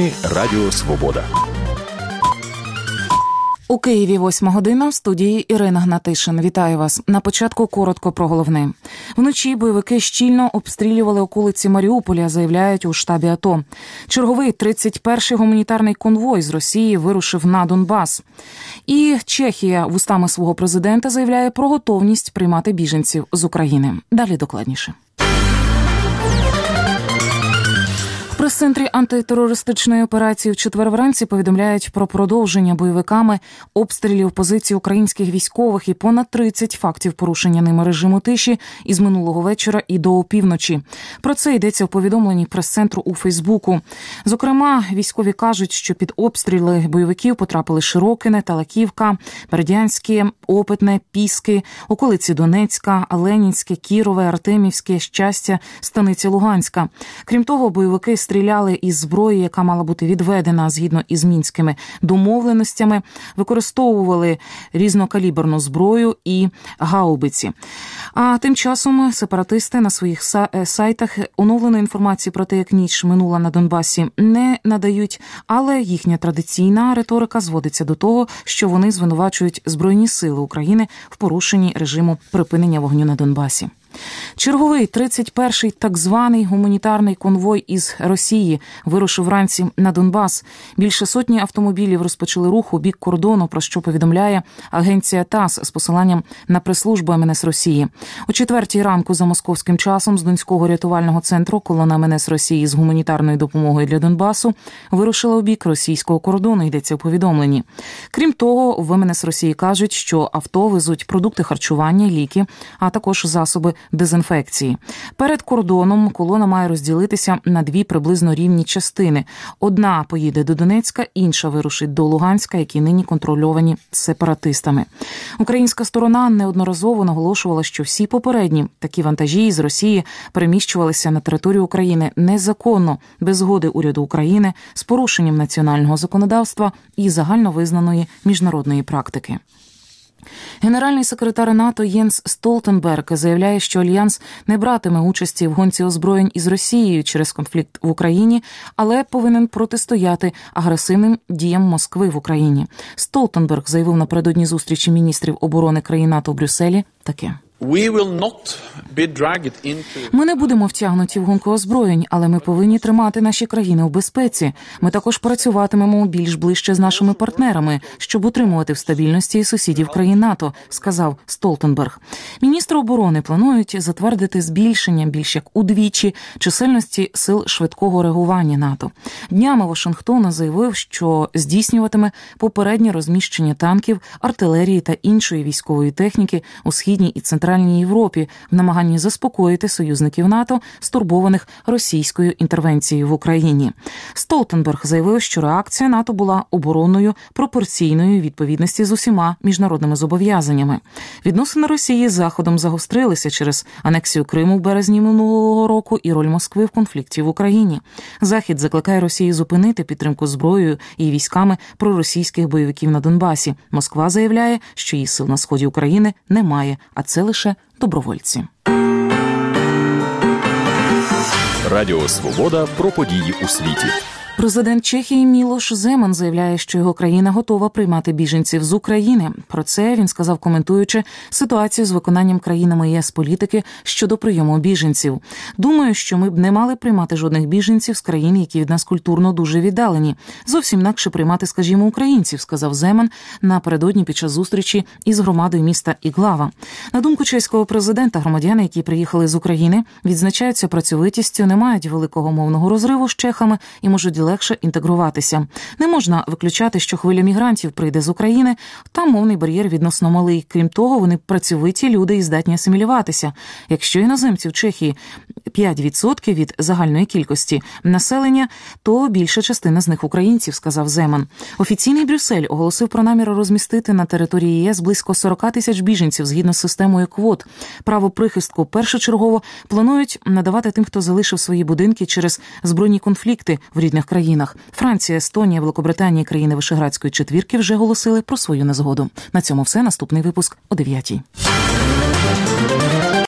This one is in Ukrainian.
Новини Радіо Свобода. У Києві 8 година, в студії Ірина Гнатишин. Вітаю вас. На початку коротко про головне. Вночі бойовики щільно обстрілювали околиці Маріуполя, заявляють у штабі АТО. Черговий 31-й гуманітарний конвой з Росії вирушив на Донбас. І Чехія вустами свого президента заявляє про готовність приймати біженців з України. Далі докладніше. В прес-центрі антитерористичної операції в четвер вранці повідомляють про продовження бойовиками обстрілів позицій українських військових і понад 30 фактів порушення ними режиму тиші із минулого вечора і до опівночі. Про це йдеться в повідомленні прес-центру у Фейсбуку. Зокрема, військові кажуть, що під обстріли бойовиків потрапили Широкине, Талаківка, Бердянське, Опитне, Піски, околиці Донецька, Ленінське, Кірове, Артемівське, Щастя, Станиця Луганська. Крім того, бойовики стріляли із зброї, яка мала бути відведена згідно із мінськими домовленостями, використовували різнокаліберну зброю і гаубиці. А тим часом сепаратисти на своїх сайтах оновленої інформації про те, як ніч минула на Донбасі, не надають, але їхня традиційна риторика зводиться до того, що вони звинувачують Збройні сили України в порушенні режиму припинення вогню на Донбасі. Черговий 31-й так званий гуманітарний конвой із Росії вирушив вранці на Донбас. Більше сотні автомобілів розпочали рух у бік кордону, про що повідомляє агенція ТАСС з посиланням на прес-службу МНС Росії. О 4-й ранку за московським часом з Донського рятувального центру колона МНС Росії з гуманітарною допомогою для Донбасу вирушила у бік російського кордону, йдеться у повідомленні. Крім того, в МНС Росії кажуть, що авто везуть продукти харчування, ліки, а також засоби дезінфекції. Перед кордоном колона має розділитися на дві приблизно рівні частини. Одна поїде до Донецька, інша вирушить до Луганська, які нині контрольовані сепаратистами. Українська сторона неодноразово наголошувала, що всі попередні такі вантажі з Росії переміщувалися на територію України незаконно, без згоди уряду України, з порушенням національного законодавства і загальновизнаної міжнародної практики. Генеральний секретар НАТО Єнс Столтенберг заявляє, що Альянс не братиме участі в гонці озброєнь із Росією через конфлікт в Україні, але повинен протистояти агресивним діям Москви в Україні. Столтенберг заявив напередодні зустрічі міністрів оборони країн НАТО в Брюсселі таке. Ми не будемо втягнуті в гонку озброєнь, але ми повинні тримати наші країни у безпеці. Ми також працюватимемо більш ближче з нашими партнерами, щоб утримувати в стабільності сусідів країн НАТО, сказав Столтенберг. Міністри оборони планують затвердити збільшення більш як удвічі чисельності сил швидкого реагування НАТО. Днями Вашингтон заявив, що здійснюватиме попереднє розміщення танків, артилерії та іншої військової техніки у східній і центральній Європі в намаганні заспокоїти союзників НАТО, стурбованих російською інтервенцією в Україні. Столтенберг заявив, що реакція НАТО була оборонною, пропорційною відповідності з усіма міжнародними зобов'язаннями. Відносини Росії з Заходом загострилися через анексію Криму в березні минулого року і роль Москви в конфлікті в Україні. Захід закликає Росію зупинити підтримку зброєю і військами проросійських бойовиків на Донбасі. Москва заявляє, що її сил на сході України немає, а це лише добровольці. Радіо Свобода про події у світі. Президент Чехії Мілош Земан заявляє, що його країна готова приймати біженців з України. Про це він сказав, коментуючи ситуацію з виконанням країнами ЄС політики щодо прийому біженців. Думаю, що ми б не мали приймати жодних біженців з країн, які від нас культурно дуже віддалені. Зовсім інакше приймати, скажімо, українців, сказав Земан напередодні під час зустрічі із громадою міста Іглава. На думку чеського президента, громадяни, які приїхали з України, відзначаються працьовитістю, не мають великого мовного розриву з чехами і можуть легше інтегруватися. Не можна виключати, що хвиля мігрантів прийде з України, там мовний бар'єр відносно малий. Крім того, вони працьовиті люди і здатні асимілюватися. Якщо іноземців в Чехії 5% від загальної кількості населення, то більша частина з них українців, сказав Земан. Офіційний Брюссель оголосив про намір розмістити на території ЄС близько 40 тисяч біженців згідно з системою квот. Право прихистку першочергово планують надавати тим, хто залишив свої будинки через збройні конфлікти в рідних країнах. Франція, Естонія, Великобританія і країни Вишеградської четвірки вже оголосили про свою незгоду. На цьому все. Наступний випуск о 9:00.